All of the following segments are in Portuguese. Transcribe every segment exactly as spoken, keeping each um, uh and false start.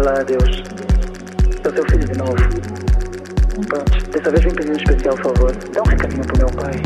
falar adeus. Sou seu filho de novo. Pronto, dessa vez vim pedir um especial favor. Dá um recadinho pro meu pai.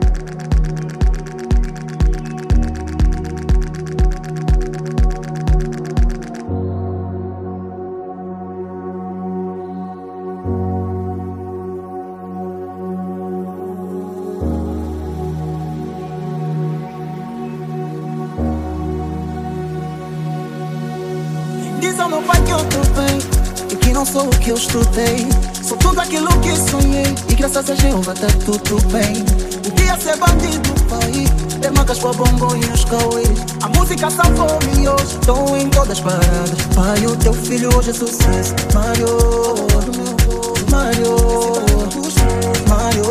Diz ao meu pai que eu tô bem e que não sou o que eu estudei. Sou tudo aquilo que sonhei e graças a Jeová tá tudo bem. Podia ser bandido, pai, ter marcas para bongo e os cauês. A música salvou-me hoje, estou em todas as paradas. Pai, o teu filho hoje é sucesso. Mário, Mário, Mário.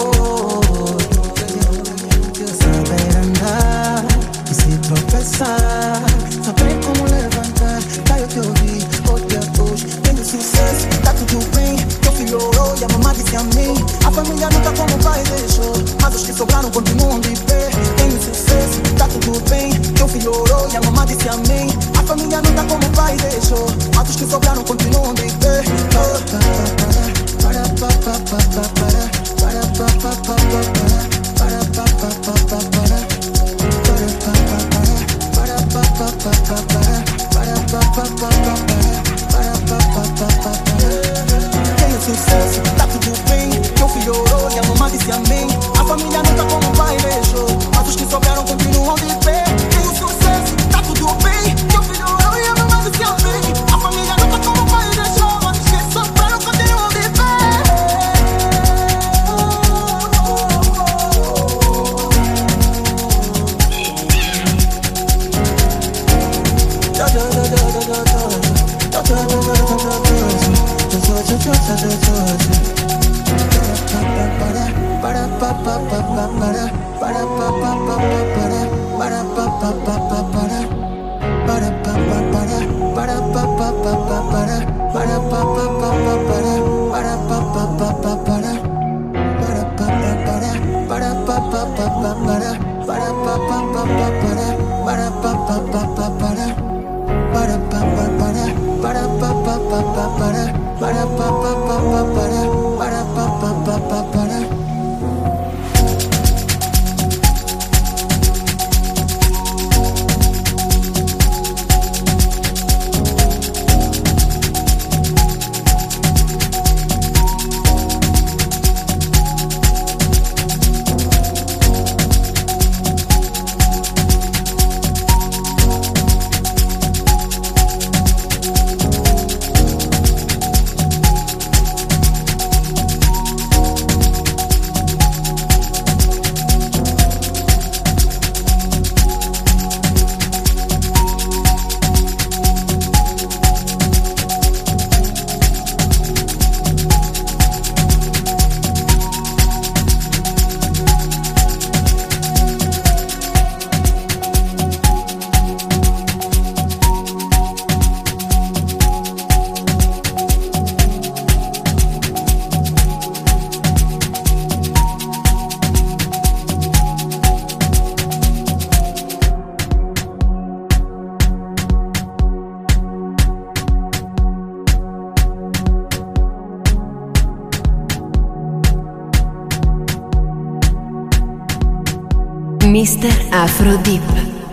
Saber andar e se tropeçar, saber como levantar. Daí eu te ouvi, hoje é hoje. Tendo sucesso, tá tudo bem. Teu filho orou e a mamãe disse amém. A família não tá como o pai deixou, mas os que sobraram continuam de pé. Tendo sucesso, tá tudo bem. Teu filho orou e a mamãe disse amém. A família não tá como o pai deixou, mas os que sobraram continuam de pé. Para, para, para, para, para, para, para, para, para, para, para, para, para, para. Tenho sucesso, tá tudo bem. Teu filho orou e a mamãe disse amém. A família não tá como o pai deixou, mas os que sobraram continuam de pé. Tenho sucesso, tá tudo bem. Teu filho orou e a mamãe disse amém. A família não tá como o pai deixou, mas os que sobraram continuam de pé. mister Afro Deep.